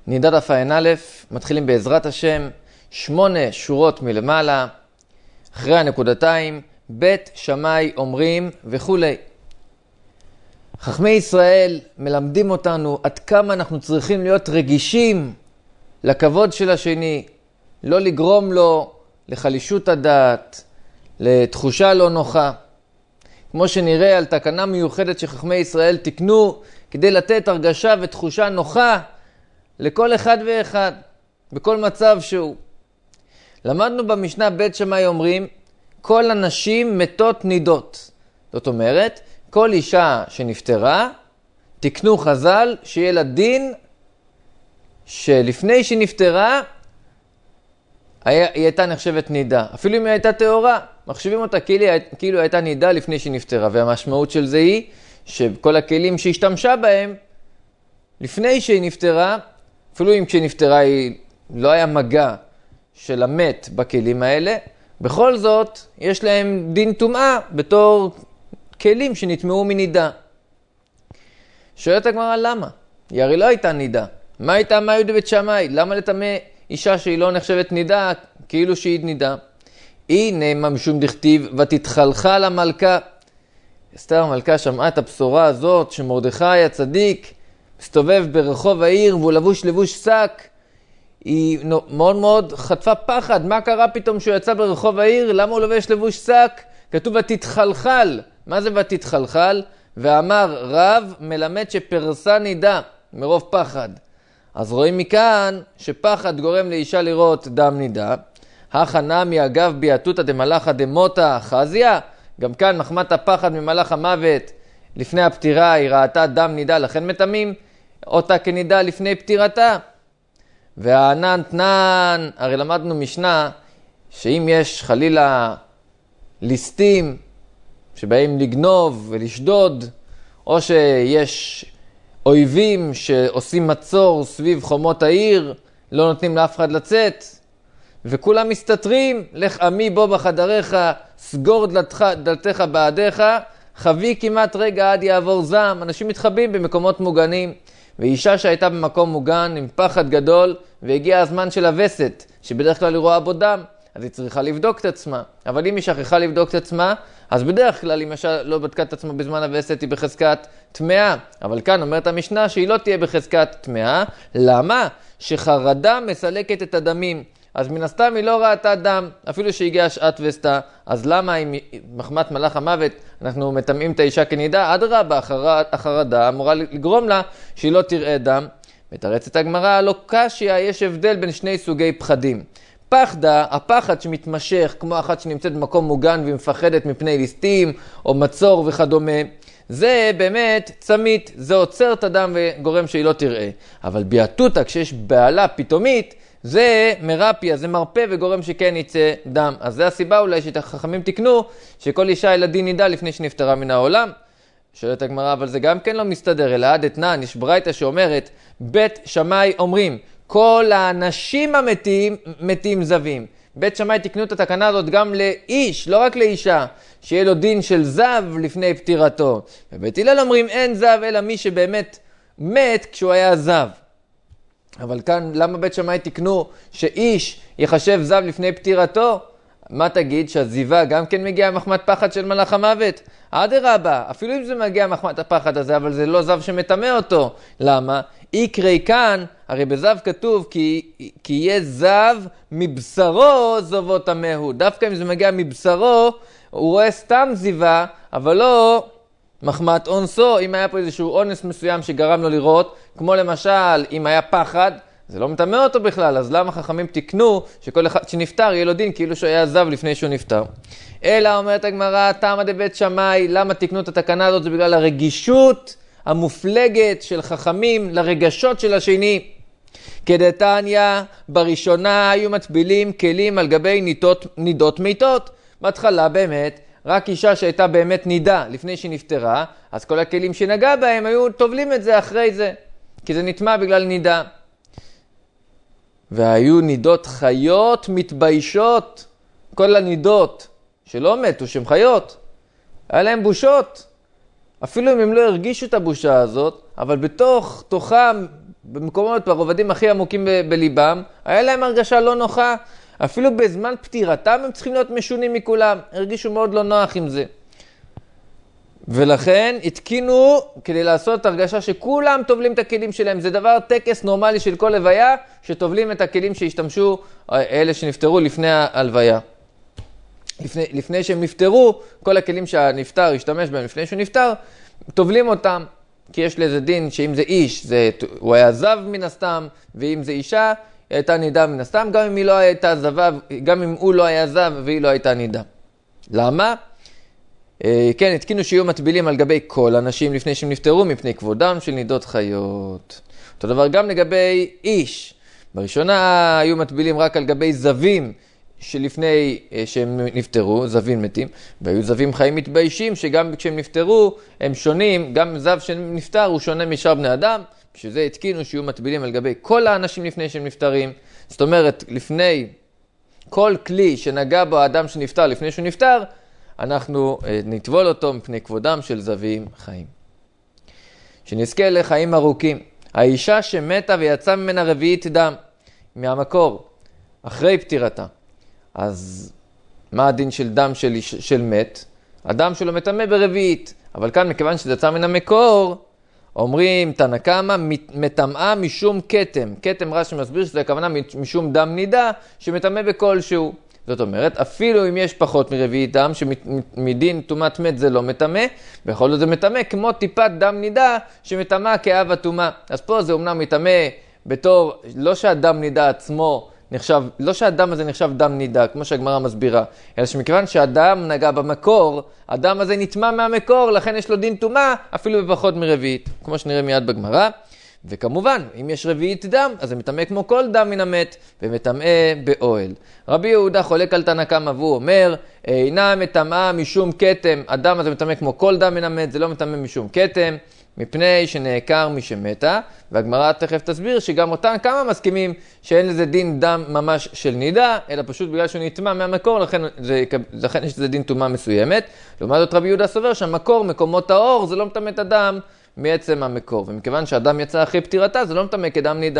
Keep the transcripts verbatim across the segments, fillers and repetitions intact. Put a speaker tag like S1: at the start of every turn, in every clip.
S1: נידה דף ע"א, מתחילים בעזרת השם, שמונה שורות מלמעלה, אחרי הנקודתיים, בית שמאי אומרים וכו'. חכמי ישראל מלמדים אותנו עד כמה אנחנו צריכים להיות רגישים לכבוד של השני, לא לגרום לו לחלישות הדעת, לתחושה לא נוחה. כמו שנראה על תקנה מיוחדת שחכמי ישראל תקנו כדי לתת הרגשה ותחושה נוחה לכל אחד ואחד, בכל מצב שהוא. למדנו במשנה בית שמאי אומרים, כל הנשים מתות נידות. זאת אומרת, כל אישה שנפטרה, תקנו חז"ל שיהיה לה דין שלפני שנפטרה, היא הייתה נחשבת נידה. אפילו אם היא הייתה טהורה, מחשבים אותה כאילו, כאילו הייתה נידה לפני שנפטרה. והמשמעות של זה היא שכל הכלים שהשתמשה בהם, לפני שהיא נפטרה, אפילו אם כשנפטרה היא לא היה מגע של המת בכלים האלה, בכל זאת יש להם דין טומאה בתור כלים שנטמעו מנידה. שואלת הגמרא למה? היא הרי לא הייתה נידה. מה הייתה מה יהודי בית שמאי? למה לטמא אישה שהיא לא נחשבת נידה כאילו שהיא נידה? הנה משום דכתיב ותתחלחל המלכה. אסתר המלכה שמעה את הבשורה הזאת שמרדכי הצדיק מסתובב ברחוב העיר והוא לבוש לבוש שק. היא מאוד מאוד חטפה פחד. מה קרה פתאום שהוא יצא ברחוב העיר? למה הוא לובש לבוש שק? כתוב ותתחלחל. מה זה ותתחלחל? ואמר רב מלמד שפרסה נידה מרוב פחד. אז רואים מכאן שפחד גורם לאישה לראות דם נידה. החנמי אגב ביאתותא דמלאכא דמותא חזיה. גם כאן מחמת הפחד ממלאך המוות לפני הפטירה היא ראתה דם נידה, לכן מטמאים אותה כנידה לפני פטירתה. והענן תנן, הרי למדנו משנה שאם יש חלילה ליסטים שבאים לגנוב ולשדוד, או שיש אויבים שעושים מצור סביב חומות העיר, לא נותנים לאף אחד לצאת, וכולם מסתתרים, לך עמי בו בחדריך, סגור דלתך, דלתך בעדיך, חבי כמעט רגע עד יעבור זעם. אנשים מתחבאים במקומות מוגנים, ואישה שהייתה במקום מוגן עם פחד גדול, והגיע הזמן של הווסת, שבדרך כלל היא רואה בו דם, אז היא צריכה לבדוק את עצמה. אבל אם היא שכחה לבדוק את עצמה, אז בדרך כלל אם אישה לא בדקה את עצמה בזמן הווסת, היא בחזקת טמאה. אבל כאן אומרת המשנה שהיא לא תהיה בחזקת טמאה. למה? שחרדה מסלקת את הדמים. אז מן הסתם היא לא ראתה דם, אפילו שהגיעה שעת וסתה. אז למה אם מחמת מלאך המוות אנחנו מטמאים את האישה כנידה? אדרבה, החרדה אמורה לגרום לה שהיא לא תראה דם. מתרצת הגמרא, לא קשיא, יש הבדל בין שני סוגי פחדים. פחדה, הפחד שמתמשך כמו אחת שנמצאת במקום מוגן ומפחדת מפני ליסטים או מצור וכדומה, זה באמת צמית, זה עוצר את הדם וגורם שהיא לא תראה. אבל ביאתותא, כשיש בעלה פתאומית, זה מרפיה, זה מרפא וגורם שכן יצא דם. אז זה הסיבה אולי שהחכמים תקנו שכל אישה ילדין נידה לפני שנפטרה מן העולם. שואלת הגמרא, אבל זה גם כן לא מסתדר, אלא עד אתנן, יש ברייתא שאומרת, בית שמאי אומרים, כל האנשים המתים מתים זבים. בית שמאי תקנו את התקנה הזאת גם לאיש, לא רק לאישה, שיהיה לו דין של זב לפני פטירתו. ובית הלל אומרים, אין זב אלא מי שבאמת מת כשהוא היה זב. אבל כאן, למה בית שמאי תקנו שאיש יחשב זב לפני פטירתו? מה תגיד? שהזיבה גם כן מגיעה מחמת פחד של מלאך המוות? אדרבה, אפילו אם זה מגיע מחמת הפחד הזה, אבל זה לא זב שמטמא אותו. למה? יקרי כאן, הרי בזב כתוב כי, כי יהיה זב מבשרו זובו טמאו. דווקא אם זה מגיע מבשרו, הוא רואה סתם זיבה, אבל לא מחמת אונסו. אם היה פה איזשהו אונס מסוים שגרם לו לראות, כמו למשל אם היה פחד, זה לא מטמא אותו בכלל. אז למה חכמים תקנו שכל אחד שנפטר יהיה לו דין כאילו שהוא היה זב לפני שהוא נפטר? אלא אומרת הגמרא, תמא דבית שמאי, למה תקנו את התקנה הזאת? זה בגלל הרגישות המופלגת של חכמים לרגשות של השני. כדתניא, בראשונה היו מטבילים כלים על גבי נידות, נידות מיתות. בהתחלה באמת, רק אישה שהייתה באמת נידה לפני שהיא נפטרה, אז כל הכלים שנגע בהם היו טובלים את זה אחרי זה, כי זה נטמע בגלל נידה. והיו נידות חיות מתביישות, כל הנידות שלא מתו, שהן חיות, היה להם בושות. אפילו אם הם לא הרגישו את הבושה הזאת, אבל בתוך תוכם במקומות, ברובדים הכי עמוקים ב- בליבם, היה להם הרגשה לא נוחה, אפילו בזמן פטירתם הם צריכים להיות משונים מכולם, הרגישו מאוד לא נוח עם זה. ולכן התקינו כדי לעשות הרגשה שכולם טובלים את הכלים שלהם, זה דבר טקס נורמלי של כל הלוויה, שטובלים את הכלים שהשתמשו אלה שנפטרו לפני ההלוויה. לפני, לפני שהם נפטרו, כל הכלים שהנפטר השתמש בהם לפני שהוא נפטר, טובלים אותם, כי יש לזה דין שאם זה איש, זה, הוא היה זב מן הסתם, ואם זה אישה, היא הייתה נידה מן הסתם, גם אם היא לא הייתה זבה, גם אם הוא לא היה זב והיא לא הייתה נידה. למה? כן, התקינו שיהיו מטבילים על גבי כל אנשים לפני שהם נפטרו מפני כבודם של נידות חיות. אותו דבר גם לגבי איש. בראשונה היו מטבילים רק על גבי זבים שלפני שהם נפטרו, זבים מתים, והיו זבים חיים מתביישים שגם כשהם נפטרו הם שונים, גם זב שנפטר הוא שונה משאר בני אדם, בשביל זה התקינו שיהיו מטבילים על גבי כל האנשים לפני שהם נפטרים. זאת אומרת, לפני כל כלי שנגע בו האדם שנפטר לפני שהוא נפטר, אנחנו נטבול אותו מפני כבודם של זבים חיים. שנזכה לחיים ארוכים. האישה שמתה ויצא ממנה רביעית דם מהמקור אחרי פטירתה, אז מה הדין של דם של, של מת? הדם שלו מטמא ברביעית, אבל כאן מכיוון שזה יצא מן המקור, אומרים תנא קמא מטמאה משום כתם. כתם רש"י מסביר שזה הכוונה משום דם נידה שמטמא בכלשהו. זאת אומרת, אפילו אם יש פחות מרביעית דם, שמדין טומאת מת זה לא מטמא, בכל זאת זה מטמא כמו טיפת דם נידה שמטמא כאב הטומאה. אז פה זה אומנם מטמא בתור, לא שהדם נידה עצמו נחשב, לא שהדם הזה נחשב דם נידה, כמו שהגמרא מסבירה, אלא שמכיוון שהדם נגע במקור, הדם הזה נטמא מהמקור, לכן יש לו דין טומאה אפילו בפחות מרביעית, כמו שנראה מיד בגמרא. וכמובן, אם יש רביעית דם, אז זה מטמא כמו כל דם מן המת, ומטמא באוהל. רבי יהודה חולק על תנא קמא והוא אומר, אינה מטמאה משום כתם, הדם הזה מטמא כמו כל דם מן המת, זה לא מטמא משום כתם, מפני שנעקר מי שמתה, והגמרא תכף תסביר שגם אותן כמה מסכימים שאין לזה דין דם ממש של נידה, אלא פשוט בגלל שהוא נטמא מהמקור, לכן, זה, לכן יש לזה דין טומאה מסוימת. לעומת זאת רבי יהודה סובר שהמקור, מקומות האור, זה לא מטמא את הדם מעצם המקור, ומכיוון שהדם יצא אחרי פטירתה, זה לא מטמא כדם נידה.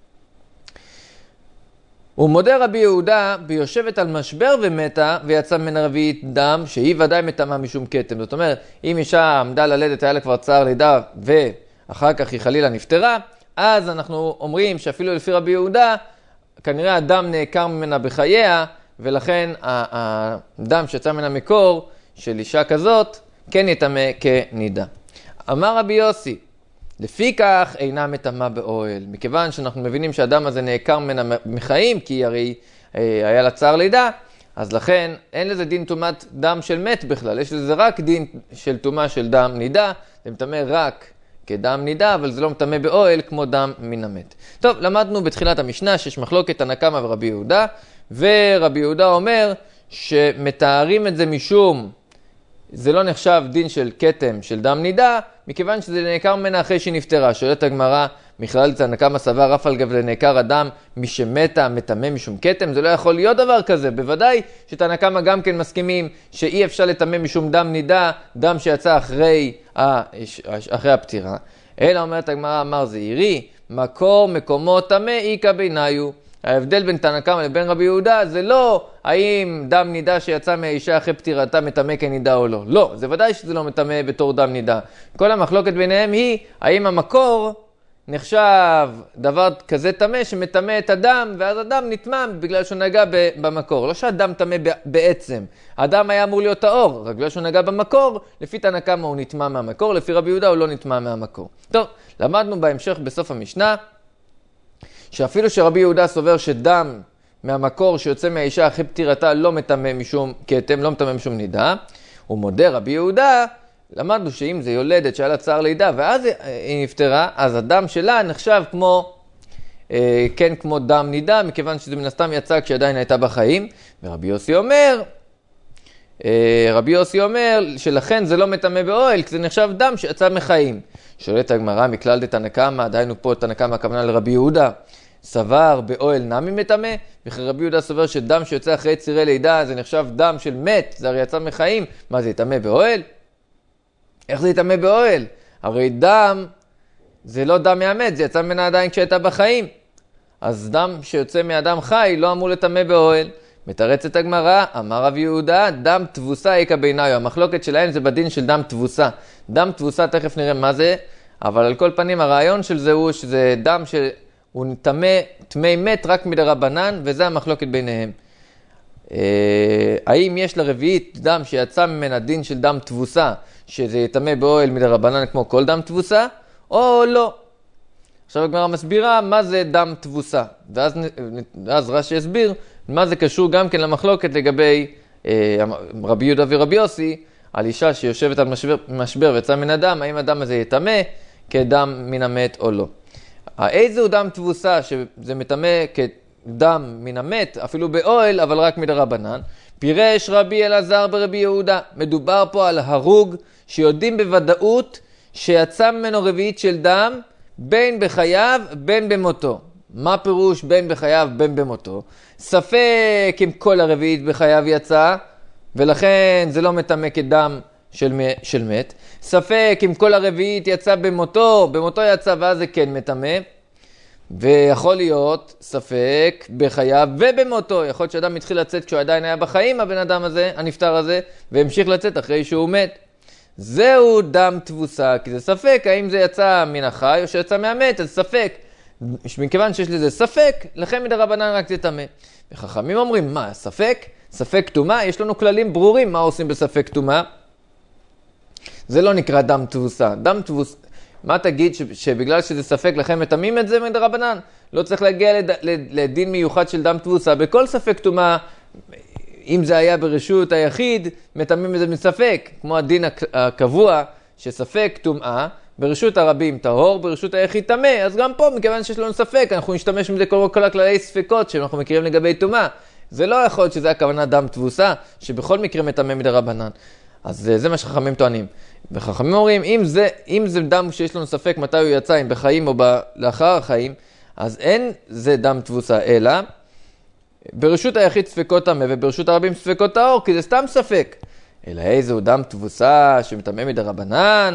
S1: הוא מודה רבי יהודה ביושבת על משבר ומתה ויצא ממנה רביעית דם שהיא ודאי מטמאה משום כתם. זאת אומרת, אם אישה עמדה ללדת, היה לה כבר צער לידה ואחר כך היא חלילה נפטרה, אז אנחנו אומרים שאפילו לפי רבי יהודה, כנראה הדם נעקר ממנה בחייה, ולכן הדם שיצא מן המקור של אישה כזאת כן יטמא כנידה. אמר רבי יוסי, לפי כך אינה מטמאה באוהל, מכיוון שאנחנו מבינים שהדם הזה נעקר ממנה מחיים, כי הרי אה, היה לה צער לידה, אז לכן אין לזה דין טומאת דם של מת בכלל, יש לזה רק דין של טומאה של דם נידה, זה מטמא רק כדם נידה, אבל זה לא מטמא באוהל כמו דם מן המת. טוב, למדנו בתחילת המשנה שיש מחלוקת תנא קמא ורבי יהודה, ורבי יהודה אומר שמתארים את זה משום, זה לא נחשב דין של כתם של דם נידה, מכיוון שזה נעקר ממנה אחרי שהיא נפטרה. שואלת הגמרא, מכלל תנא קמא סבר אף על גב לנעקר הדם משמתה מטמא משום כתם, זה לא יכול להיות דבר כזה. בוודאי שתנא קמא גם כן מסכימים שאי אפשר לטמא משום דם נידה, דם שיצא אחרי, אחרי הפטירה. אלא אומרת הגמרא, אמר זעירי, מקור מקומות טמא איכא ביניו. ההבדל בין תנא קמא לבין רבי יהודה זה לא האם דם נידה שיצא מהאישה אחרי פטירתה מטמא כנידה או לא. לא, זה ודאי שזה לא מטמא בתור דם נידה. כל המחלוקת ביניהם היא האם המקור נחשב דבר כזה טמא שמטמא את הדם, ואז הדם נטמא בגלל שהוא נגע במקור. לא שהדם טמא בעצם, הדם היה אמור להיות האור, רק בגלל שהוא נגע במקור, לפי תנא קמא הוא נטמא מהמקור, לפי רבי יהודה הוא לא נטמא מהמקור. טוב, למדנו בהמשך בסוף המשנה, שאפילו שרבי יהודה סובר שדם מהמקור שיוצא מהאישה אחרי פטירתה לא מטמא משום כתם, לא מטמא משום נידה, הוא מודה רבי יהודה, למדנו שאם זה יולדת שהיה לה צער לידה ואז היא נפטרה, אז הדם שלה נחשב כמו, אה, כן כמו דם נידה, מכיוון שזה מן הסתם יצא כשעדיין הייתה בחיים. ורבי יוסי אומר, אה, רבי יוסי אומר שלכן זה לא מטמא באוהל, כי זה נחשב דם שיצא מחיים. שואלת הגמרא, מכלל דתנא קמא, דהיינו פה תנא קמא הכוונה לרבי יהודה, סבר באוהל נמי מטמא, וכי רבי יהודה סובר שדם שיוצא אחרי צירי לידה זה נחשב דם של מת, זה הרי יצא מחיים, מה זה יטמא באוהל? איך זה יטמא באוהל? הרי דם זה לא דם מהמת, זה יצא ממנה עדיין כשהייתה בחיים. אז דם שיוצא מאדם חי לא אמור לטמא באוהל. מתרצת הגמרא, אמר רב יהודה, דם תבוסה איקה ביניו. המחלוקת שלהם זה בדין של דם תבוסה. דם תבוסה, תכף נראה מה זה, אבל על כל פנים הרעיון של זה הוא שזה דם שהוא טמא, טמא מת רק מדרבנן, וזה המחלוקת ביניהם. האם יש לרביעית דם שיצא ממנה דין של דם תבוסה, שזה יטמא באוהל מדרבנן כמו כל דם תבוסה, או לא? עכשיו הגמרא מסבירה מה זה דם תבוסה, ואז, ואז רש"י יסביר מה זה קשור גם כן למחלוקת לגבי אה, רבי יהודה ורבי יוסי, על אישה שיושבת על משבר, משבר ויצא מן הדם, האם הדם הזה יטמא כדם מן המת או לא. איזה הוא דם תבוסה שזה מטמא כדם מן המת, אפילו באוהל, אבל רק מדרבנן? פירש רבי אלעזר ברבי יהודה, מדובר פה על הרוג שיודעים בוודאות שיצא ממנו רביעית של דם, בין בחייו, בין במותו. מה פירוש בין בחייו, בין במותו? ספק אם כל הרביעית בחייו יצא, ולכן זה לא מטמא כדם של, של מת. ספק אם כל הרביעית יצא במותו, במותו יצא ואז זה כן מטמא. ויכול להיות ספק בחייו ובמותו. יכול להיות שאדם התחיל לצאת כשהוא עדיין היה בחיים, הבן אדם הזה, הנפטר הזה, והמשיך לצאת אחרי שהוא מת. זהו דם תבוסה, כי זה ספק האם זה יצא מן החי או שיצא מהמת, אז ספק. מכיוון שיש לזה ספק, לכן מדרבנן רק זה טמא. וחכמים אומרים, מה, ספק? ספק טומאה? יש לנו כללים ברורים מה עושים בספק טומאה. זה לא נקרא דם תבוסה. דם תבוסה, מה תגיד ש, שבגלל שזה ספק לכם מטמאים את זה מדרבנן? לא צריך להגיע לד, לד, לדין מיוחד של דם תבוסה. בכל ספק טומאה, אם זה היה ברשות היחיד, מטמאים את זה מספק. כמו הדין הקבוע שספק טומאה, ברשות הרבים טהור, ברשות היחיד טמא. אז גם פה, מכיוון שיש לנו ספק, אנחנו נשתמש מזה כל, כל הכללי ספקות שאנחנו מכירים לגבי טומאה. זה לא יכול להיות שזה הכוונה דם תבוסה, שבכל מקרה מטמא מדרבנן. אז זה מה שחכמים טוענים. וחכמים אומרים, אם זה, אם זה דם שיש לנו ספק מתי הוא יצא, אם בחיים או ב, לאחר החיים, אז אין זה דם תבוסה, אלא ברשות היחיד ספקות טמא וברשות הרבים ספקות טהור, כי זה סתם ספק. אלא איזה הוא דם תבוסה שמטמא מדרבנן,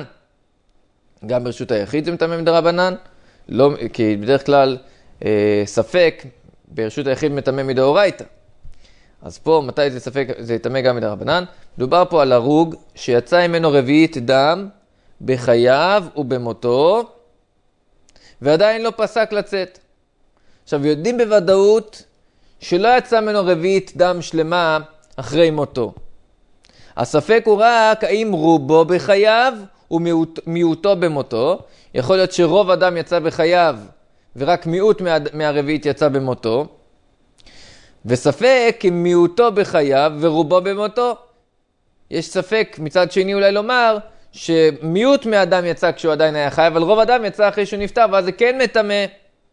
S1: גם ברשות היחיד זה מטמא מדרבנן, לא, כי בדרך כלל אה, ספק ברשות היחיד מטמא מדאורייתא. אז פה מתי זה ספק, זה יטמא גם מדרבנן. מדובר פה על הרוג שיצא ממנו רביעית דם בחייו ובמותו, ועדיין לא פסק לצאת. עכשיו יודעים בוודאות שלא יצא ממנו רביעית דם שלמה אחרי מותו. הספק הוא רק האם רובו בחייו ומיעוטו במותו. יכול להיות שרוב אדם יצא בחייו ורק מיעוט מה, מהרביעית יצא במותו. וספק אם מיעוטו בחייו ורובו במותו. יש ספק מצד שני אולי לומר שמיעוט מהאדם יצא כשהוא עדיין היה חי, אבל רוב אדם יצא אחרי שהוא נפטר, ואז זה כן מטמא.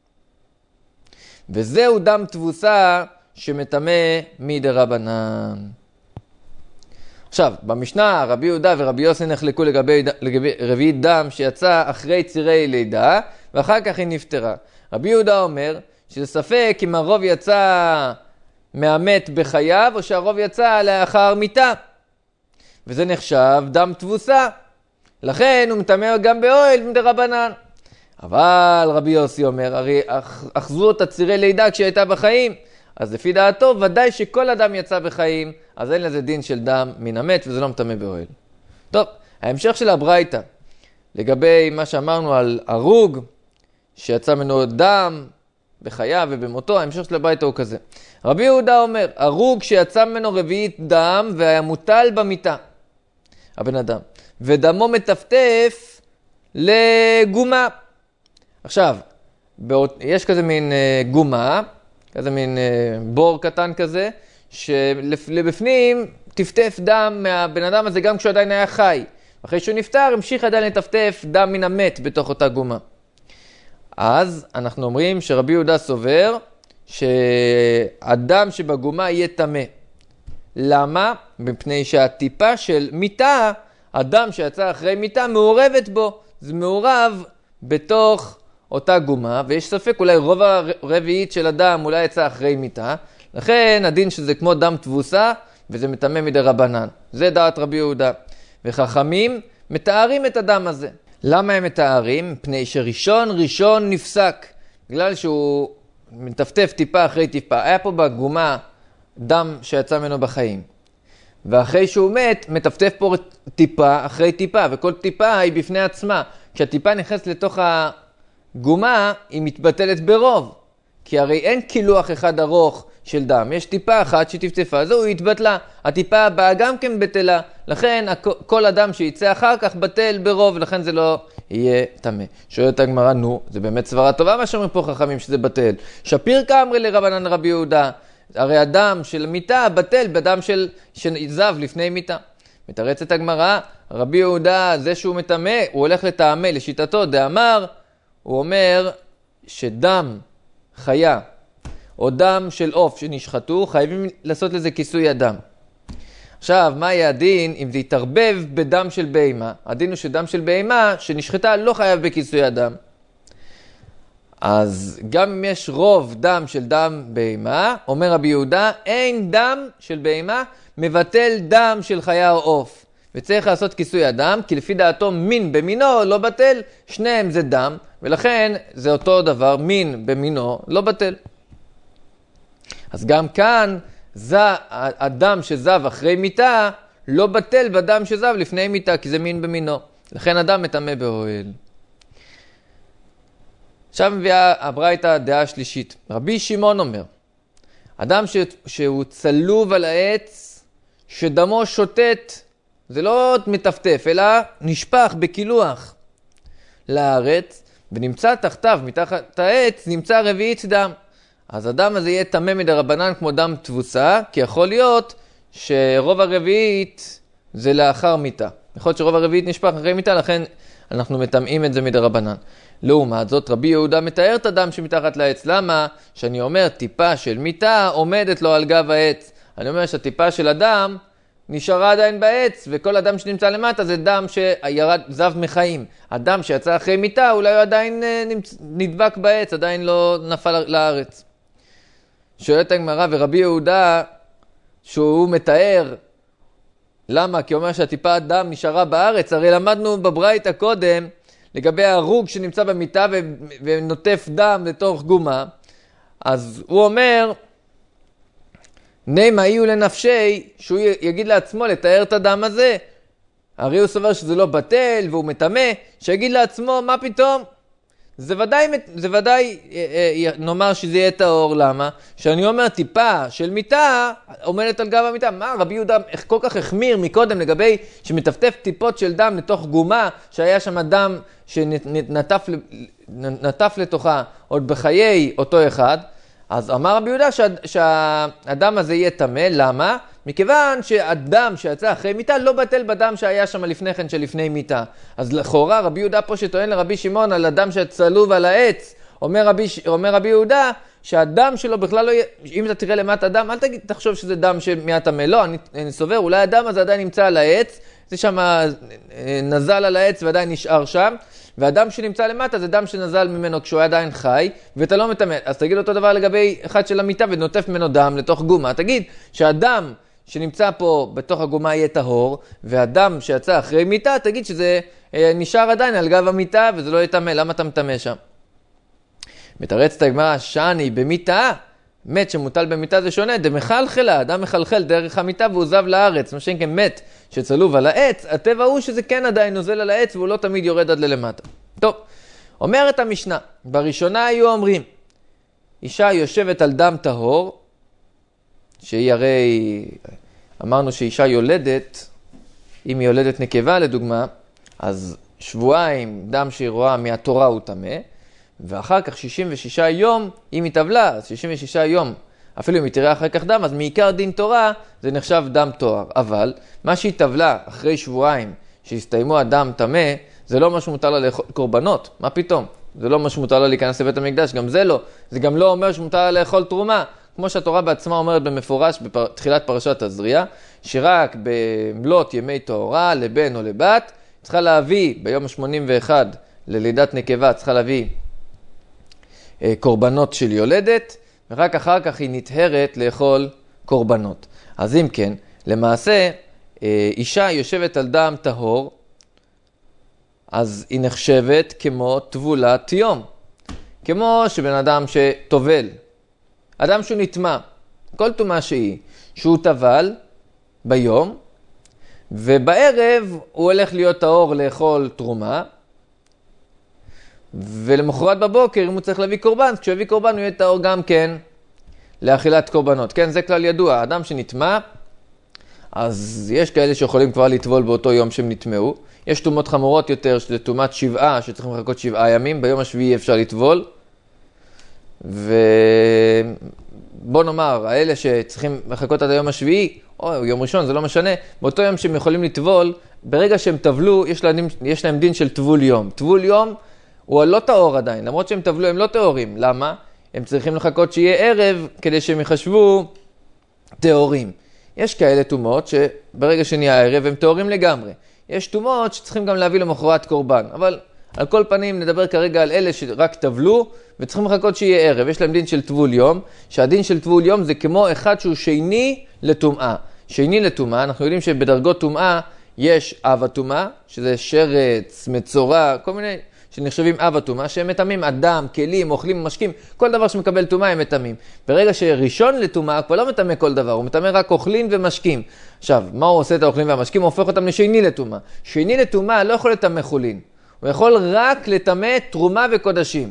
S1: וזהו דם תבוסה שמטמא מדרבנן. עכשיו, במשנה רבי יהודה ורבי יוסי נחלקו לגבי, לגבי רביעית דם שיצא אחרי צירי לידה, ואחר כך היא נפטרה. רבי יהודה אומר שזה ספק אם הרוב יצא מהמת בחייו, או שהרוב יצא לאחר מיתה. וזה נחשב דם תבוסה. לכן הוא מטמא גם באוהל מדרבנן. אבל רבי יוסי אומר, הרי אחזו את הצירי לידה כשהיא הייתה בחיים. אז לפי דעתו, ודאי שכל אדם יצא בחיים, אז אין לזה דין של דם מן המת, וזה לא מטמא באוהל. טוב, ההמשך של הברייתא, לגבי מה שאמרנו על הרוג, שיצא ממנו דם בחייו ובמותו, ההמשך של הברייתא הוא כזה. רבי יהודה אומר, הרוג שיצא ממנו רביעית דם, והיה מוטל במיטה, הבן אדם, ודמו מטפטף לגומה. עכשיו, יש כזה מין גומה, כזה מין בור קטן כזה, שלבפנים טפטף דם מהבן אדם הזה גם כשהוא עדיין היה חי. אחרי שהוא נפטר, המשיך עדיין לטפטף דם מן המת בתוך אותה גומה. אז אנחנו אומרים שרבי יהודה סובר שהדם שבגומה יהיה טמא. למה? מפני שהטיפה של מיטה, הדם שיצא אחרי מיטה מעורבת בו. זה מעורב בתוך אותה גומה, ויש ספק אולי רוב הרביעית של הדם אולי יצא אחרי מיטה. לכן הדין שזה כמו דם תבוסה, וזה מטמא מדרבנן. זה דעת רבי יהודה. וחכמים מתארים את הדם הזה. למה הם מתארים? פני שראשון ראשון נפסק, בגלל שהוא מטפטף טיפה אחרי טיפה. היה פה בגומה דם שיצא ממנו בחיים. ואחרי שהוא מת, מטפטף פה טיפה אחרי טיפה, וכל טיפה היא בפני עצמה. כשהטיפה נכנסת לתוך הגומה, היא מתבטלת ברוב. כי הרי אין קילוח אחד ארוך של דם. יש טיפה אחת שטפטפה, זהו, היא התבטלה. הטיפה הבאה גם כן בטלה. לכן כל אדם שיצא אחר כך בטל ברוב, לכן זה לא יהיה טמא. שואלת הגמרא, נו, זה באמת סברה טובה מה שאומרים פה חכמים שזה בטל. שפיר כאמרי לרבנן רבי יהודה. הרי הדם של מיטה בטל בדם של זב לפני מיטה. מתרצת הגמרא, רבי יהודה, זה שהוא מטמא, הוא הולך לטעמא, לשיטתו, דאמר, הוא אומר שדם חיה או דם של עוף שנשחטו, חייבים לעשות לזה כיסוי הדם. עכשיו, מה יהיה הדין אם זה יתערבב בדם של בהמה? הדין הוא שדם של בהמה שנשחטה לא חייב בכיסוי הדם. אז גם אם יש רוב דם של דם בהמה, אומר רבי יהודה, אין דם של בהמה מבטל דם של חיה או עוף. וצריך לעשות כיסוי הדם, כי לפי דעתו מין במינו לא בטל, שניהם זה דם, ולכן זה אותו דבר, מין במינו לא בטל. אז גם כאן, זה הדם שזב אחרי מיטה, לא בטל בדם שזב לפני מיטה, כי זה מין במינו. לכן הדם מטמא באוהל. עכשיו מביאה הברייתא דעה שלישית. רבי שמעון אומר, אדם ש... שהוא צלוב על העץ, שדמו שוטט, זה לא מטפטף, אלא נשפך בקילוח לארץ, ונמצא תחתיו, מתחת העץ, נמצא רביעית דם. אז הדם הזה יהיה טמא מדרבנן כמו דם תבוסה, כי יכול להיות שרוב הרביעית זה לאחר מיטה. יכול להיות שרוב הרביעית נשפך אחרי מיטה, לכן אנחנו מטמאים את זה מדרבנן. לעומת זאת, רבי יהודה מתאר את הדם שמתחת לעץ. למה? שאני אומר, טיפה של מיטה עומדת לו על גב העץ. אני אומר שהטיפה של הדם נשארה עדיין בעץ, וכל הדם שנמצא למטה זה דם שירד זב מחיים. הדם שיצא אחרי מיטה אולי הוא עדיין נדבק בעץ, עדיין לא נפל לארץ. שואלת הגמרא, ורבי יהודה, שהוא מתאר, למה? כי הוא אומר שהטיפה הדם נשארה בארץ. הרי למדנו בברייתא קודם, לגבי הרוג שנמצא במיטה ו... ונוטף דם לתוך גומה. אז הוא אומר, נמה יהיו לנפשי, שהוא יגיד לעצמו לתאר את הדם הזה. הרי הוא סובר שזה לא בטל והוא מטמא, שיגיד לעצמו, מה פתאום? זה ודאי, זה ודאי נאמר שזה יהיה טהור. למה? שאני אומר טיפה של מיטה עומדת על גב המיטה. מה רבי יהודה כל כך החמיר מקודם לגבי שמטפטף טיפות של דם לתוך גומה, שהיה שם דם שנטף נטף לתוכה עוד בחיי אותו אחד. אז אמר רבי יהודה שה, שהאדם הזה יהיה טמא. למה? מכיוון שהדם שיצא אחרי מיטה לא בטל בדם שהיה שם לפני כן שלפני מיטה. אז לכאורה רבי יהודה פה שטוען לרבי שמעון על הדם שצלוב על העץ, אומר רבי, אומר רבי יהודה שהדם שלו בכלל לא יהיה, אם אתה תראה למטה דם, אל תגיד, תחשוב שזה דם שמטמא. לא, אני, אני סובר, אולי הדם הזה עדיין נמצא על העץ, זה שם נזל על העץ ועדיין נשאר שם, והדם שנמצא למטה זה דם שנזל ממנו כשהוא עדיין חי, ואתה לא מטמא. אז תגיד אותו דבר לגבי אחד של המיטה ונוטף ממנו דם לתוך גומה. תגיד שהדם שנמצא פה בתוך הגומה יהיה טהור, והדם שיצא אחרי מיטה, תגיד שזה נשאר עדיין על גב המיטה וזה לא יהיה טמא. למה אתה מטמא שם? מתרצת הגמרא, שאני במיטה, מת שמוטל במיטה זה שונה, דמחלחלה, אדם מחלחל דרך המיטה והוא זב לארץ, מה שאין מת שצלוב על העץ, הטבע הוא שזה כן עדיין נוזל על העץ והוא לא תמיד יורד עד ללמטה. טוב, אומרת המשנה, בראשונה היו אומרים, אישה יושבת על דם טהור, שהיא הרי, אמרנו שאישה יולדת, אם היא יולדת נקבה לדוגמה, אז שבועיים דם שהיא רואה מהתורה הוא טמא, ואחר כך שישים ושישה יום, אם היא טבלה, אז שישים ושישה יום, אפילו אם היא תראה אחר כך דם, אז מעיקר דין תורה זה נחשב דם תואר. אבל מה שהיא טבלה אחרי שבועיים שהסתיימו הדם טמא, זה לא מה שמותר לה לאכול קורבנות. מה פתאום? זה לא מה שמותר לה להיכנס לבית המקדש, גם זה לא. זה גם לא אומר שמותר לה לאכול תרומה. כמו שהתורה בעצמה אומרת במפורש בתחילת פרשת תזריע, שרק במלאת ימי תורה לבן או לבת, צריכה להביא ביום ה-שמונים ואחת ללידת נקבה, צריכה להביא קורבנות של יולדת, ורק אחר כך היא נטהרת לאכול קורבנות. אז אם כן, למעשה, אישה יושבת על דם טהור, אז היא נחשבת כמו טבולת יום. כמו שבן אדם שטובל, אדם שהוא נטמע, כל טומאה שהיא, שהוא טבל ביום, ובערב הוא הולך להיות טהור לאכול תרומה, ולמחרת בבוקר, אם הוא צריך להביא קורבן, כשהוא יביא קורבן הוא יהיה טהור גם כן לאכילת קורבנות. כן, זה כלל ידוע, אדם שנטמע, אז יש כאלה שיכולים כבר לטבול באותו יום שהם נטמעו. יש טומאות חמורות יותר, שזה טומאת שבעה, שצריכים לחכות שבעה ימים, ביום השביעי אפשר לטבול. ובוא נאמר, האלה שצריכים לחכות עד היום השביעי, או יום ראשון, זה לא משנה, באותו יום שהם יכולים לטבול, ברגע שהם טבלו, יש להם, יש להם דין של טבול יום. טבול יום הוא לא טהור עדיין, למרות שהם טבלו הם לא טהורים. למה? הם צריכים לחכות שיהיה ערב כדי שהם יחשבו טהורים. יש כאלה טומאות שברגע שנהיה הערב הם טהורים לגמרי. יש טומאות שצריכים גם להביא למחרת קורבן, אבל על כל פנים נדבר כרגע על אלה שרק טבלו וצריכים לחכות שיהיה ערב. יש להם דין של טבול יום, שהדין של טבול יום זה כמו אחד שהוא שני לטומאה. שני לטומאה, אנחנו יודעים שבדרגות טומאה יש אב הטומאה, שזה שרץ, מצורע, כל מיני שנחשבים אב הטומאה, שהם מטמאים אדם, כלים, אוכלים, משקים, כל דבר שמקבל טומאה הם מטמאים. ברגע שראשון לטומאה, כבר לא מטמא כל דבר, הוא מטמא רק אוכלים ומשקים. עכשיו, מה הוא עושה את האוכלים והמשקים? הוא הופך אותם לשני לטומאה. שני לטומאה לא יכול לטמא חולין. הוא יכול רק לטמא תרומה וקודשים.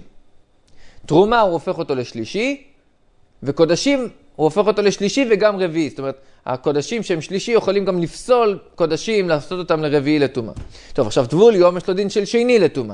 S1: תרומה הוא הופך אותו לשלישי, וקודשים הוא הופך אותו לשלישי וגם רביעי. זאת אומרת, הקודשים שהם שלישי יכולים גם לפסול קודשים, לעשות אותם לרביעי לטומאה. טוב, עכשיו טבול יום יש לו דין של שני לטומאה.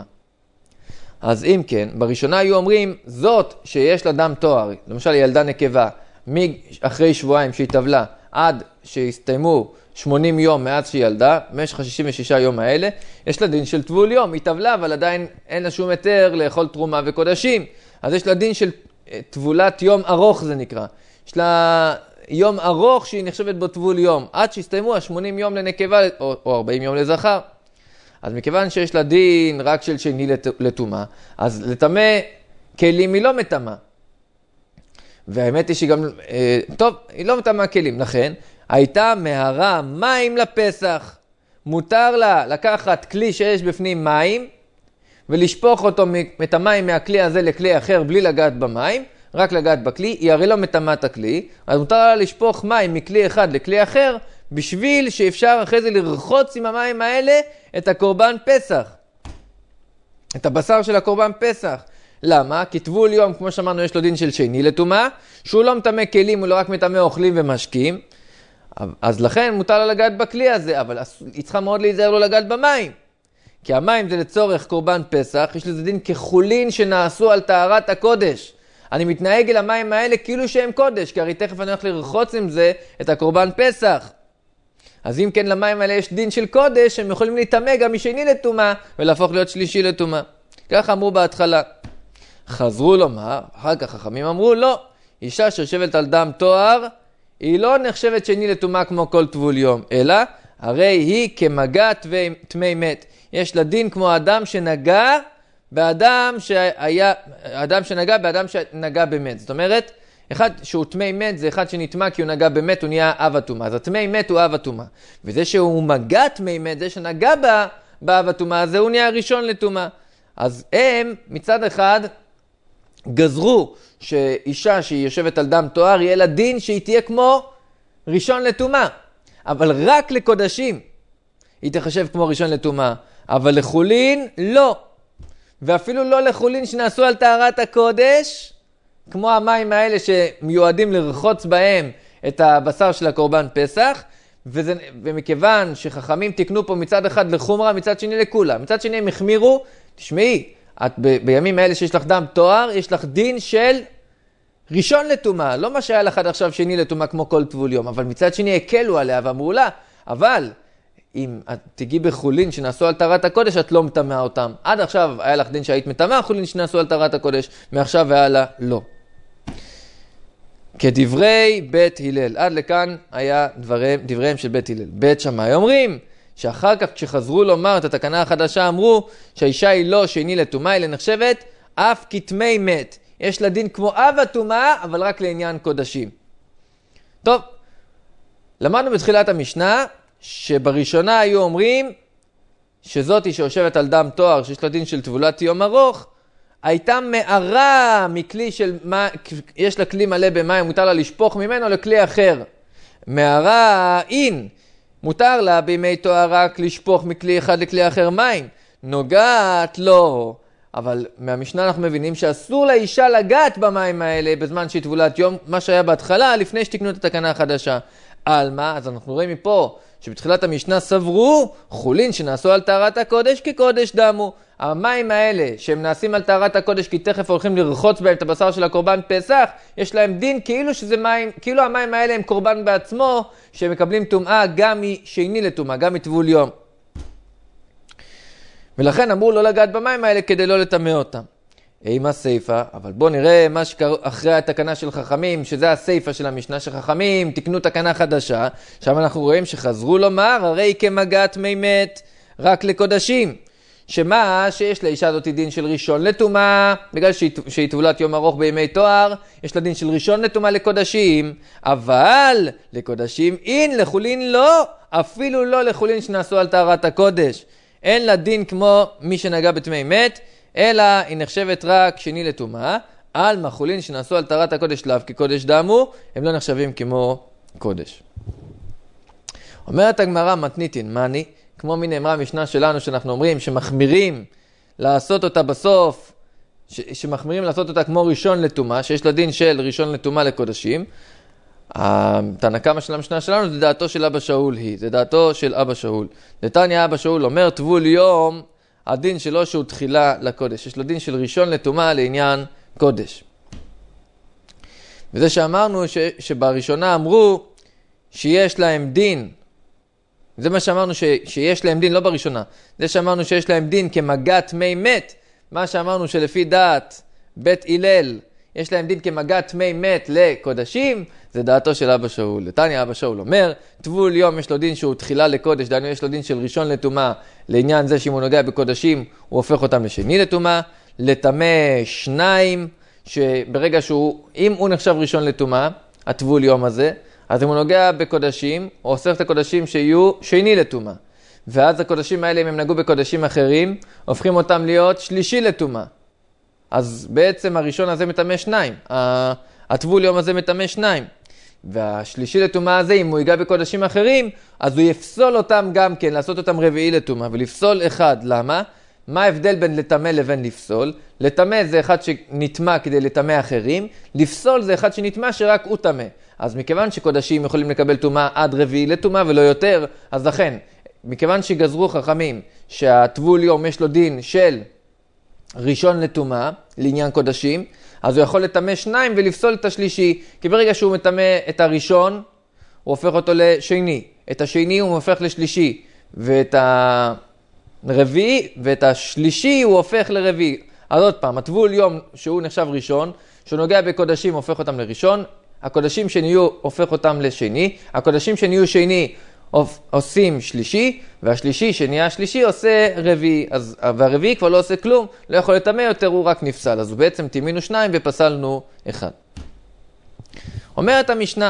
S1: אז אם כן, בראשונה היו אומרים, זאת שיש לה דם תואר, למשל ילדה נקבה, אחרי שבועיים שהיא טבלה, עד שהסתיימו שמונים יום מאז שהיא ילדה, במשך ה-שישים ושישה יום האלה, יש לה דין של טבול יום, היא טבלה, אבל עדיין אין לה שום היתר לאכול תרומה וקודשים, אז יש לה דין של טבולת יום ארוך זה נקרא, יש לה יום ארוך שהיא נחשבת בו טבול יום, עד שהסתיימו ה-שמונים יום לנקבה או, או ארבעים יום לזכר. אז מכיוון שיש לה דין רק של שני לטומאה, אז לטמא כלים היא לא מטמאה. והאמת היא שגם, אה, טוב, היא לא מטמאה כלים, לכן, הייתה מהרה מים לפסח. מותר לה לקחת כלי שיש בפנים מים, ולשפוך אותו את המים מהכלי הזה לכלי אחר בלי לגעת במים, רק לגעת בכלי, היא הרי לא מטמאה את הכלי, אז מותר לה לשפוך מים מכלי אחד לכלי אחר, בשביל שאפשר אחרי זה לרחוץ עם המים האלה את הקורבן פסח. את הבשר של הקורבן פסח. למה? כי טבול יום, כמו שאמרנו, יש לו דין של שני לטומאה, שהוא לא מטמא כלים, הוא לא רק מטמא אוכלים ומשקים. אז לכן מותר לה לגעת בכלי הזה, אבל היא צריכה מאוד להיזהר לו לגעת במים. כי המים זה לצורך קורבן פסח, יש לזה דין כחולין שנעשו על טהרת הקודש. אני מתנהג אל המים האלה כאילו שהם קודש, כי הרי תכף אני הולך לרחוץ עם זה את הקורבן פסח. אז אם כן למים האלה יש דין של קודש, הם יכולים להתאמא גם משני לטומאה ולהפוך להיות שלישי לטומאה. כך אמרו בהתחלה. חזרו לומר, אחר כך חכמים אמרו, לא, אישה שיושבת על דם תואר, היא לא נחשבת שני לטומאה כמו כל טבול יום, אלא הרי היא כמגע טמא מת. יש לה דין כמו אדם שנגע באדם שהיה, אדם שנגע באדם שנגע במת. זאת אומרת, אחד שהוא טמא מת זה אחד שנטמא כי הוא נגע במת, הוא נהיה אב הטומאה. אז הטמא מת הוא אב הטומאה. וזה שהוא מגע טמא מת, זה שנגע בה, באב הטומאה, הזה הוא נהיה ראשון לטומאה. אז הם מצד אחד גזרו שאישה שהיא יושבת על דם תואר, יהיה לה דין שהיא תהיה כמו ראשון לטומאה. אבל רק לקודשים היא תחשב כמו ראשון לטומאה. אבל לחולין לא. ואפילו לא לחולין שנעשו על טהרת הקודש, כמו המים האלה שמיועדים לרחוץ בהם את הבשר של הקורבן פסח, וזה, ומכיוון שחכמים תקנו פה מצד אחד לחומרה, מצד שני לכולה. מצד שני הם החמירו, תשמעי, את ב, בימים האלה שיש לך דם תואר, יש לך דין של ראשון לטומאה, לא מה שהיה לך עד עכשיו שני לטומאה כמו כל טבול יום, אבל מצד שני הקלו עליה ואמרו לה, אבל אם את תגיעי בחולין שנעשו על טהרת הקודש, את לא מטמאה אותם. עד עכשיו היה לך דין שהיית מטמאה חולין שנעשו על טהרת הקודש, מעכשיו היה לה לא. כדברי בית הלל, עד לכאן היה דבריהם, דבריהם של בית הלל. בית שמאי אומרים שאחר כך כשחזרו לומר את התקנה החדשה אמרו שהאישה היא לא שני לטומאה, אלא נחשבת אף כטמא מת. יש לה דין כמו אב הטומאה, אבל רק לעניין קודשים. טוב, למדנו בתחילת המשנה שבראשונה היו אומרים שזאתי שיושבת על דם תואר, שיש לה דין של טבולת יום ארוך, הייתה מערה מכלי של, יש לה כלי מלא במים, מותר לה לשפוך ממנו לכלי אחר. מערה אין, מותר לה בימי תואר רק לשפוך מכלי אחד לכלי אחר מים. נוגעת לא. אבל מהמשנה אנחנו מבינים שאסור לאישה לגעת במים האלה בזמן שהיא טבולת יום, מה שהיה בהתחלה לפני שתקנו את התקנה החדשה. על מה? אז אנחנו רואים מפה שבתחילת המשנה סברו חולין שנעשו על טהרת הקודש כקודש דמו. המים האלה שהם נעשים על טהרת הקודש כי תכף הולכים לרחוץ בהם את הבשר של הקורבן פסח, יש להם דין כאילו שזה מים, כאילו המים האלה הם קורבן בעצמו, שהם מקבלים טומאה גם משני לטומאה, גם מטבול יום. ולכן אמרו לא לגעת במים האלה כדי לא לטמא אותם. עם הסייפה, אבל בואו נראה מה שקרה אחרי התקנה של חכמים, שזה הסייפה של המשנה של חכמים, תקנו תקנה חדשה, שם אנחנו רואים שחזרו לומר, הרי כמגעת מי מת, רק לקודשים. שמה שיש לאישה הזאת דין של ראשון לטומאה, בגלל שהיא טבולת יום ארוך בימי תואר, יש לה דין של ראשון לטומאה לקודשים, אבל לקודשים אין, לחולין לא, אפילו לא לחולין שנעשו על טהרת הקודש. אין לה דין כמו מי שנגע בתמי מת, אלא היא נחשבת רק שני לטומאה, על מחולין שנעשו על טהרת הקודש לאו כקודש דמו, הם לא נחשבים כמו קודש. אומרת הגמרא מתניתין מני, כמו מי נאמרה המשנה שלנו שאנחנו אומרים שמחמירים לעשות אותה בסוף, ש- שמחמירים לעשות אותה כמו ראשון לטומאה, שיש לה דין של ראשון לטומאה לקודשים. התנקמה של המשנה שלנו זה דעתו של אבא שאול היא, זה דעתו של אבא שאול. דתניא אבא שאול אומר טבול יום, הדין שלו שהוא תחילה לקודש, יש לו דין של ראשון לטומאה לעניין קודש. וזה שאמרנו ש- שבראשונה אמרו שיש להם דין, זה מה שאמרנו ש- שיש להם דין, לא בראשונה. זה שאמרנו שיש להם דין כמגעת מי מת, מה שאמרנו שלפי דעת בית הלל, יש להם דין כמגעת מי מת לקודשים, זה דעתו של אבא שאול. דתניא אבא שאול אומר, טבול יום יש לו דין שהוא תחילה לקודש, דהיינו יש לו דין של ראשון לטומאה, לעניין זה שאם הוא נוגע בקודשים, הוא הופך אותם לשני לטומאה, לטמא שניים, שברגע שהוא, אם הוא נחשב ראשון לטומאה, הטבול יום הזה, אז אם הוא נוגע בקודשים, הוא אוסף את הקודשים שיהיו שני לטומאה. ואז הקודשים האלה, אם הם נגעו בקודשים אחרים, הופכים אותם להיות שלישי לטומאה. אז בעצם הראשון הזה מטמא שניים. הטבול יום הזה מטמא שניים. והשלישי לטומאה הזה, אם הוא ייגע בקודשים אחרים, אז הוא יפסול אותם גם כן, לעשות אותם רביעי לטומאה, ולפסול אחד. למה? מה ההבדל בין לטמא לבין לפסול? לטמא זה אחד שנטמא כדי לטמא אחרים, לפסול זה אחד שנטמא שרק הוא טמא. אז מכיוון שקודשים יכולים לקבל טומאה עד רביעי לטומאה ולא יותר, אז לכן, מכיוון שגזרו חכמים שהטבול יום יש לו דין של ראשון לטומאה, לעניין קודשים, אז הוא יכול לטמא שניים ולפסול את השלישי, כי ברגע שהוא מטמא את הראשון, הוא הופך אותו לשני. את השני הוא הופך לשלישי, ואת הרביעי, ואת השלישי הוא הופך לרביעי. אז עוד פעם, הטבול יום שהוא נחשב ראשון, שהוא נוגע בקודשים הופך אותם לראשון, הקודשים שנהיו הופך אותם לשני, הקודשים שנהיו שני עושים שלישי, והשלישי שנהיה שלישי עושה רביעי, אז, והרביעי כבר לא עושה כלום, לא יכול לטמא יותר, הוא רק נפסל, אז בעצם תימינו שניים ופסלנו אחד. אומרת המשנה,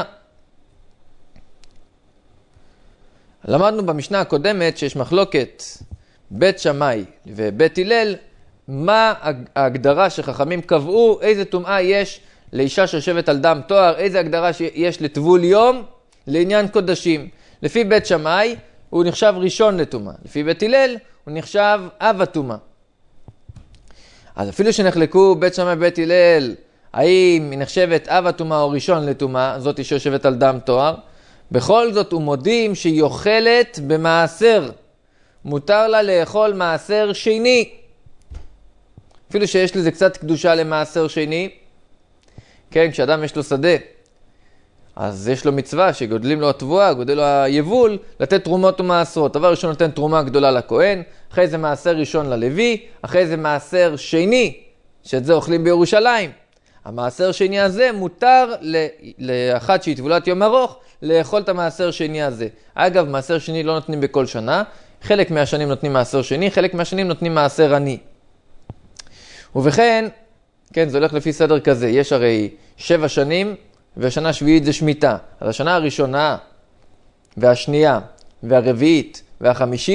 S1: למדנו במשנה הקודמת שיש מחלוקת בית שמאי ובית הלל, מה ההגדרה שחכמים קבעו, איזה טומאה יש לאישה שיושבת על דם תואר, איזה הגדרה שיש לטבול יום לעניין קודשים. לפי בית שמאי הוא נחשב ראשון לטומאה, לפי בית הלל הוא נחשב אב הטומאה. אז אפילו שנחלקו בית שמאי ובית הלל, האם היא נחשבת אב הטומאה או ראשון לטומאה, זאת שיושבת על דם תואר, בכל זאת הוא מודים שהיא אוכלת במעשר, מותר לה לאכול מעשר שני, אפילו שיש לזה קצת קדושה למעשר שני. כן, כשאדם יש לו שדה, אז יש לו מצווה שגודלים לו התבואה, גודל לו היבול, לתת תרומות ומעשרות. דבר ראשון נותן תרומה גדולה לכהן, אחרי זה מעשר ראשון ללוי, אחרי זה מעשר שני, שאת זה אוכלים בירושלים. המעשר שני הזה מותר לאחת שהיא טבולת יום ארוך, לאכול את המעשר שני הזה. אגב, מעשר שני לא נותנים בכל שנה, חלק מהשנים נותנים מעשר שני, חלק מהשנים נותנים מעשר עני. ובכן, כן, זה הולך לפי סדר כזה, יש הרי שבע שנים, והשנה השביעית זה שמיטה. אז השנה הראשונה, והשנייה, והרביעית, והחמישית,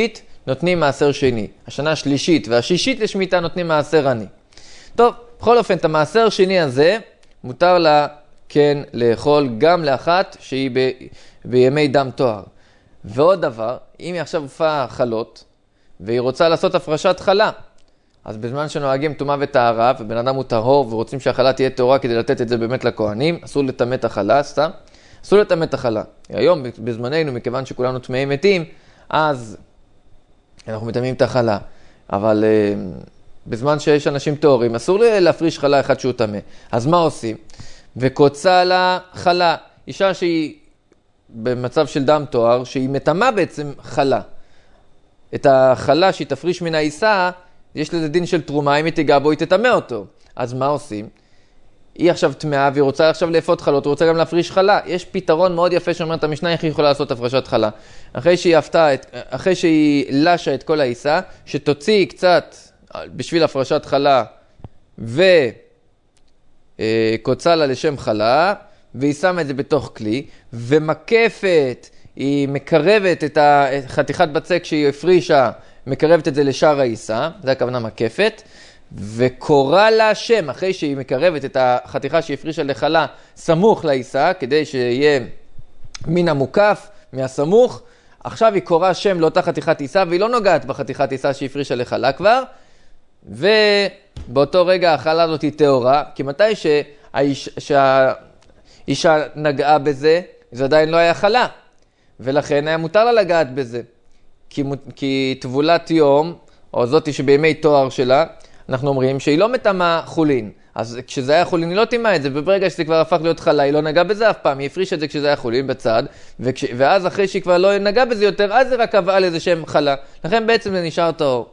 S1: נותנים מעשר שני. השנה השלישית והשישית לשמיטה נותנים מעשר עני. טוב, בכל אופן, את המעשר שני הזה מותר לה כן לאכול גם לאחת שהיא ב... בימי דם תואר. ועוד דבר, אם היא עכשיו הופעה חלות, והיא רוצה לעשות הפרשת חלה, אז בזמן שנוהגים טומאה וטהרה, ובן אדם הוא טהור ורוצים שהחלה תהיה טהורה כדי לתת את זה באמת לכהנים, אסור לטמא את החלה, סתם. אסור לטמא את החלה. היום, בזמננו, מכיוון שכולנו טמאים מתים, אז אנחנו מטמאים את החלה. אבל uh, בזמן שיש אנשים טהורים, אסור להפריש חלה אחד שהוא טמא. אז מה עושים? וקוצה לה חלה. אישה שהיא במצב של דם תואר, שהיא מטמאה בעצם חלה. את החלה שהיא תפריש מן העיסה, יש לזה דין של תרומה, אם היא תיגע בו, היא תטמא אותו. אז מה עושים? היא עכשיו טמאה, והיא רוצה עכשיו לאפות חלות, היא רוצה גם להפריש חלה. יש פתרון מאוד יפה שאומרת המשנה, איך היא יכולה לעשות הפרשת חלה. אחרי שהיא הפתה, את, אחרי שהיא לשה את כל העיסה, שתוציא קצת בשביל הפרשת חלה, וקוצה לה לשם חלה, והיא שמה את זה בתוך כלי, ומקפת, היא מקרבת את חתיכת בצק שהיא הפרישה, מקרבת את זה לשאר העיסה, זה הכוונה מקפת, וקורא לה שם, אחרי שהיא מקרבת את החתיכה שהיא הפרישה לחלה, סמוך לעיסה, כדי שיהיה מן המוקף, מהסמוך, עכשיו היא קורא שם לאותה חתיכת עיסה, והיא לא נוגעת בחתיכת עיסה שהיא הפרישה לחלה כבר, ובאותו רגע החלה הזאת היא טהורה, כי מתי שהאיש, שהאישה נגעה בזה, זה עדיין לא היה חלה, ולכן היה מותר לה לגעת בזה. כי, כי תבולת יום, או זאתי שבימי תואר שלה, אנחנו אומרים שהיא לא מטמאה חולין. אז כשזה היה חולין היא לא טימאה את זה, וברגע שזה כבר הפך להיות חלה, היא לא נגעה בזה אף פעם, היא הפרישה את זה כשזה היה חולין בצד, וכש, ואז אחרי שהיא כבר לא נגעה בזה יותר, אז זה רק קבעה לזה שם חלה. לכן בעצם זה נשאר טהור.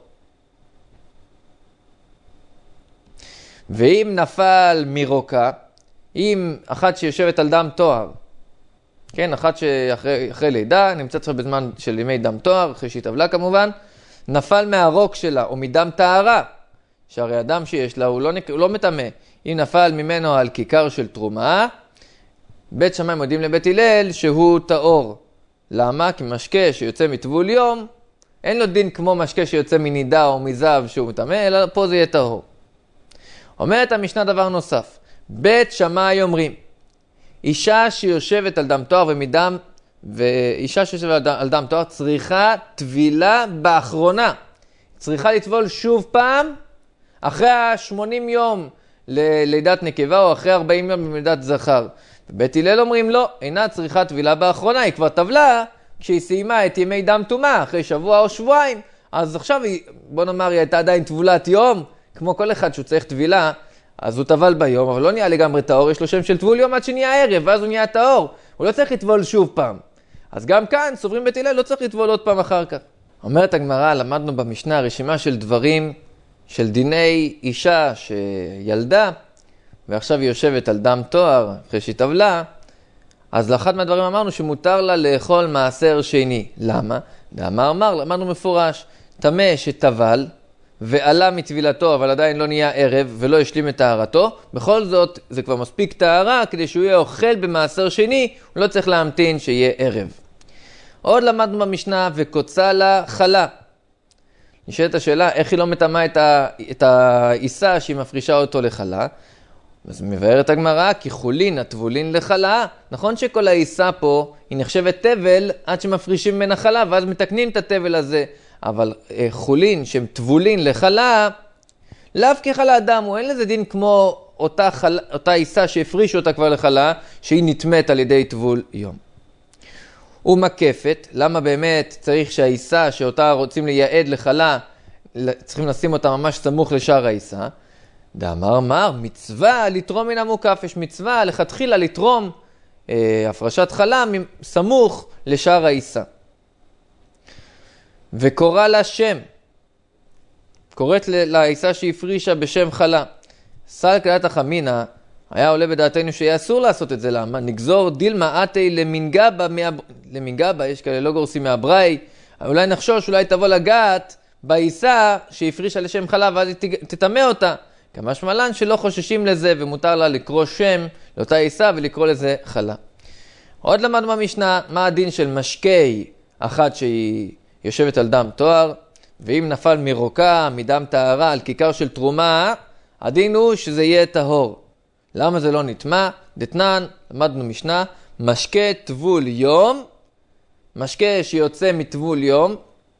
S1: ואם נפל מרוקה, אם אחת שיושבת על דם תואר, כן, אחת שאחרי אחרי לידה, נמצאת כבר בזמן של ימי דם תואר, אחרי שהיא טבלה כמובן, נפל מהרוק שלה, או מדם טהרה, שהרי הדם שיש לה הוא לא, הוא לא מטמא. אם נפל ממנו על כיכר של תרומה, בית שמיים יודעים לבית הלל שהוא טהור. למה? כי משקה שיוצא מטבול יום, אין לו דין כמו משקה שיוצא מנידה או מזב שהוא מטמא, אלא פה זה יהיה טהור. אומרת המשנה דבר נוסף, בית שמיים אומרים, אישה שיושבת על דם תואר ומדם, ואישה שיושבת על דם, על דם תואר צריכה טבילה באחרונה. צריכה לטבול שוב פעם, אחרי ה-שמונים יום ללידת נקבה, או אחרי ארבעים יום ללידת זכר. בבית הלל אומרים לא, אינה צריכה טבילה באחרונה, היא כבר טבלה כשהיא סיימה את ימי דם טומאה, אחרי שבוע או שבועיים. אז עכשיו היא, בוא נאמר, היא הייתה עדיין טבולת יום, כמו כל אחד שהוא צריך טבילה, אז הוא טבל ביום, אבל לא נהיה לגמרי טהור, יש לו שם של טבול יום עד שנהיה ערב, ואז הוא נהיה טהור. הוא לא צריך לטבול שוב פעם. אז גם כאן, סוברים בית הלל, לא צריך לטבול עוד פעם אחר כך. אומרת הגמרא, למדנו במשנה רשימה של דברים, של דיני אישה שילדה, ועכשיו היא יושבת על דם תואר, אחרי שהיא טבלה, אז לאחד מהדברים אמרנו שמותר לה לאכול מעשר שני. למה? דאמר אמר, למדנו מפורש, טמא שטבל, ועלה מטבילתו, אבל עדיין לא נהיה ערב, ולא השלים את טהרתו, בכל זאת זה כבר מספיק טהרה, כדי שהוא יהיה אוכל במעשר שני, הוא לא צריך להמתין שיהיה ערב. עוד למדנו במשנה, וקוצה לה חלה. נשאלת השאלה, איך היא לא מטמאה את, ה... את העיסה שהיא מפרישה אותו לחלה? אז מבארת הגמרא, כי חולין הטבולין לחלה, נכון שכל העיסה פה היא נחשבת טבל עד שמפרישים ממנה חלה, ואז מתקנים את הטבל הזה. אבל אה, חולין שהם טבולין לחלה, לאו כחלה אדם, הוא אין לזה דין כמו אותה, חלה, אותה עיסה שהפריש אותה כבר לחלה, שהיא נטמאת על ידי טבול יום. ומקפת, למה באמת צריך שהעיסה שאותה רוצים לייעד לחלה, צריכים לשים אותה ממש סמוך לשאר העיסה? דאמר מר, מצווה לתרום מן המוקף, יש מצווה לכתחילה לתרום אה, הפרשת חלה סמוך לשאר העיסה. וקורא לה שם, קוראת לעיסה שהפרישה בשם חלה. סל קלת החמינה, היה עולה בדעתנו שיהיה אסור לעשות את זה, למה? נגזור דילמה עתי למינגבה, מה... למינגבה, יש כאלה לא גורסים מהבראי, אולי נחשוש, אולי תבוא לגעת בעיסה שהפרישה לשם חלה, ואז היא תטמא אותה. כמשמע לן שלא חוששים לזה, ומותר לה לקרוא שם לאותה עיסה ולקרוא לזה חלה. עוד למדנו במשנה, מה הדין של משקי אחת שהיא יושבת על דם תואר, ואם נפל מרוקה, מדם טהרה, על כיכר של תרומה, הדין הוא שזה יהיה טהור. למה זה לא נטמע? דתנן, למדנו משנה, משקה טבול יום, משקה שיוצא מטבול יום,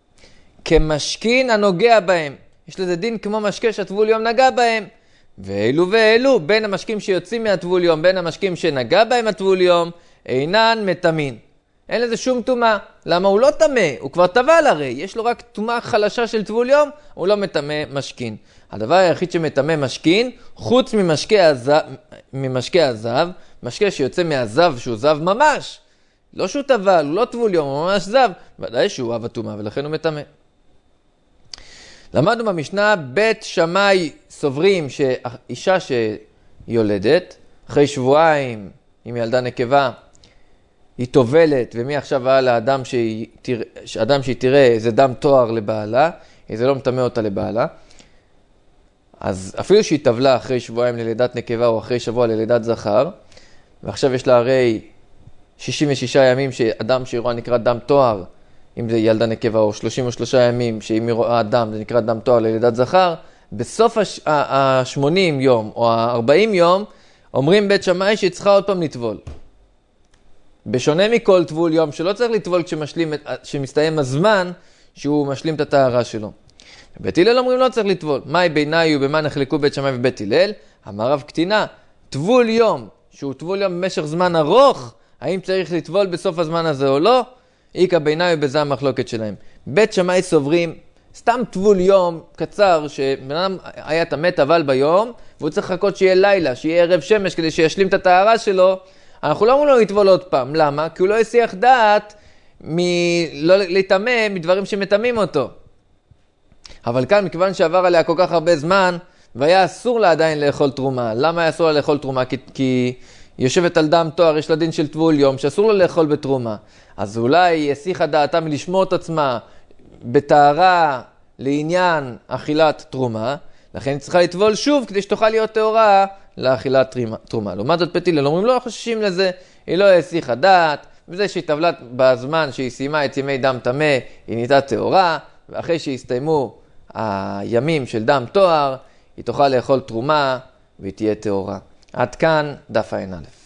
S1: כמשכין הנוגע בהם. יש לזה דין כמו משקה שהטבול יום נגע בהם. ואלו ואלו, בין המשקים שיוצאים מהטבול יום, בין המשקים שנגע בהם הטבול יום, אינן מטמין. אין לזה שום טומאה. למה? הוא לא טמא, הוא כבר טבל הרי. יש לו רק טומאה חלשה של טבול יום, הוא לא מטמא משכין. הדבר היחיד שמטמא משכין, חוץ ממשקה הזב, ממשקה הזב, משקה שיוצא מהזב שהוא זב ממש, לא שהוא טבל, הוא לא טבול יום, הוא ממש זב, ודאי שהוא אב הטומאה, ולכן הוא מטמא. למדנו במשנה, בית שמאי סוברים שאישה שיולדת, אחרי שבועיים, עם ילדה נקבה, היא טובלת, ומי עכשיו הלאה, אדם שהיא, אדם שהיא תראה זה דם תואר לבעלה, זה לא מטמא אותה לבעלה. אז אפילו שהיא טבלה אחרי שבועיים ללידת נקבה, או אחרי שבוע ללידת זכר, ועכשיו יש לה הרי שישים ושישה ימים שאדם שהיא רואה נקרא דם תואר, אם זה ילדה נקבה, או שלושים ושלושה ימים שאם היא רואה דם, זה נקרא דם תואר ללידת זכר, בסוף ה-שמונים יום או ה-ארבעים יום, אומרים בית שמאי שהיא צריכה עוד פעם לטבול. בשונה מכל טבול יום, שלא צריך לטבול כשמשלים, כשמסתיים הזמן שהוא משלים את הטהרה שלו. בית הלל אומרים לא צריך לטבול. מהי ביניי ובמה נחלקו בית שמאי ובית הלל? אמר רב קטינה, טבול יום, שהוא טבול יום במשך זמן ארוך, האם צריך לטבול בסוף הזמן הזה או לא? איקה ביניי ובזה המחלוקת שלהם. בית שמאי סוברים, סתם טבול יום קצר, שבן אדם היה טמא טבל ביום, והוא צריך לחכות שיהיה לילה, שיהיה ערב שמש, כדי שישלים את הטהרה שלו. אנחנו לא אומרים לו לטבול עוד פעם. למה? כי הוא לא יסיח דעת מלא לטמא מדברים שמטמאים אותו. אבל כאן, מכיוון שעבר עליה כל כך הרבה זמן, והיה אסור לה עדיין לאכול תרומה. למה היה אסור לה לאכול תרומה? כי, כי יושבת על דם תואר, יש לה דין של טבול יום, שאסור לה לאכול בתרומה. אז אולי יסיחה דעתה מלשמור את עצמה בטהרה לעניין אכילת תרומה, לכן היא צריכה לטבול שוב כדי שתוכל להיות טהורה לאכילת תרומה. לעומת זאת בית הלל אומרים לא חוששים לזה, היא לא יסיחה דעת, וזה שהיא טבלה בזמן שהיא סיימה את ימי דם טמא, היא נהייתה טהורה, ואחרי שהסתיימו הימים של דם תואר, היא תוכל לאכול תרומה והיא תהיה טהורה. עד כאן דף ע"א.